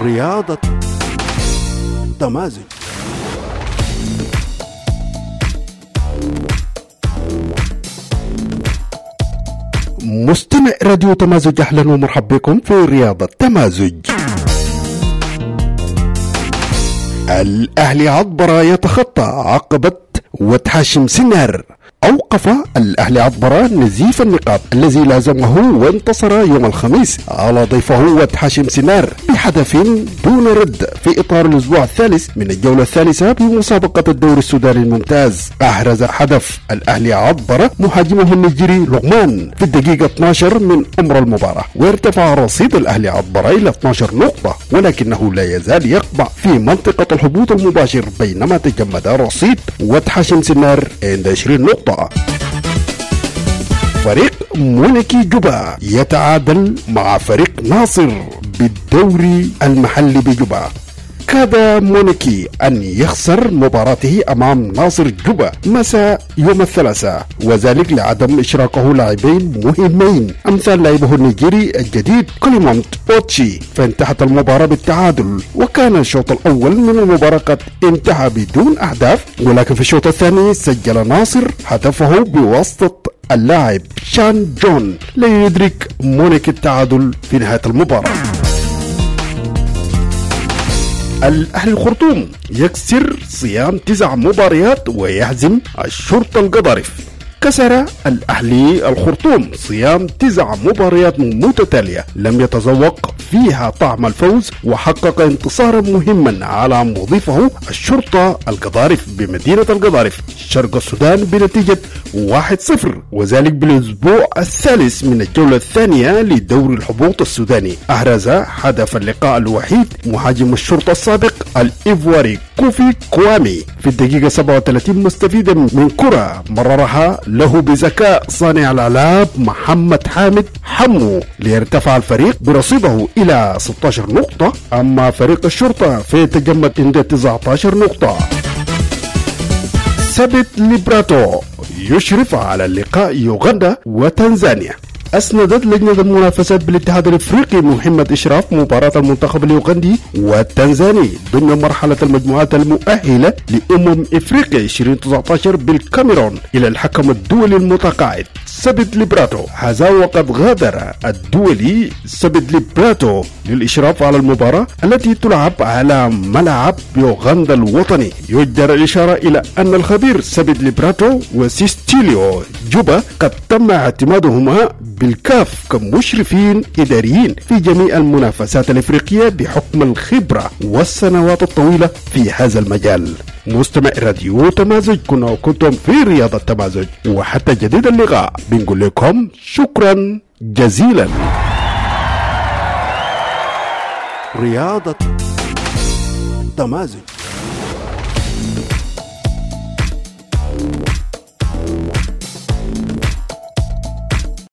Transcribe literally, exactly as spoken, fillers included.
رياضة تمازج. مستمع راديو تمازج، أهلا ومرحبا بكم في رياضة تمازج. الأهلي عطبرة يتخطى عقبة وتحاشم سنار. أوقف الأهلي عطبرة نزيف النقاط الذي لازمه وانتصر يوم الخميس على ضيفه وتحاشم سنار بهدف دون رد في إطار الأسبوع الثالث من الجولة الثالثة بمسابقة الدوري السوداني الممتاز. أحرز هدف الأهلي عطبرة مهاجمه النيجيري لغمان في الدقيقة اثنتا عشرة من عمر المباراة، وارتفع رصيد الأهلي عطبرة إلى اثنتا عشرة نقطة، ولكنه لا يزال يقبع في منطقة الهبوط المباشر بينما تجمد رصيد وتحاشم سنار عند عشرين نقطة. فريق مونيكي جوبا يتعادل مع فريق ناصر بالدوري المحلي بجوبا. كاد مونيكي أن يخسر مباراته أمام ناصر جوبا مساء يوم الثلاثاء، وذلك لعدم إشراكه لاعبين مهمين أمثال لاعبه النيجيري الجديد كليمونت أوتشي، فانتهت المباراة بالتعادل. وكان الشوط الأول من المباراة قد انتهى بدون أهداف، ولكن في الشوط الثاني سجل ناصر هدفه بواسطة اللاعب شان جون ليدرك مونيكي التعادل في نهاية المباراة. الأهلي الخرطوم يكسر صيام تسع مباريات ويهزم الشرطة القضارف. كسر الأهلي الخرطوم صيام تسع مباريات متتالية لم يتذوق فيها طعم الفوز، وحقق انتصارا مهما على مضيفه الشرطة القضارف بمدينة القضارف شرق السودان بنتيجة واحد صفر، وذلك بالأسبوع الثالث من الجولة الثانية لدوري الهبوط السوداني. أحرز هدف اللقاء الوحيد مهاجم الشرطة السابق الإيفواري كوفي كوامي في الدقيقة سبعة وثلاثين مستفيدا من كرة مررها له بذكاء صانع الألعاب محمد حامد حمو ليرتفع الفريق برصيده إلى ستة عشر نقطة، أما فريق الشرطة فيتجمد عند تسعة عشر نقطة. سبت ليبراتو يشرف على اللقاء يوغندا وتنزانيا. أسندت لجنة المنافسات بالاتحاد الافريقي مهمة إشراف مباراة المنتخب اليوغندي والتنزاني ضمن مرحلة المجموعات المؤهلة لأمم إفريقيا ألفين وتسعة عشر بالكاميرون إلى الحكم الدولي المتقاعد سبت ليبراتو. هذا وقد غادر الدولي سبت ليبراتو للإشراف على المباراة التي تلعب على ملعب يوغندا الوطني. يجدر الإشارة إلى أن الخبير سبت ليبراتو وسيستيليو جوبا قد تم اعتمادهما بالكاف كمشرفين إداريين في جميع المنافسات الإفريقية بحكم الخبرة والسنوات الطويلة في هذا المجال. مستمع راديو تمازج، كنا وكنتم في رياضة تمازج، وحتى جديد اللقاء بنقول لكم شكرا جزيلا. رياضة تمازج.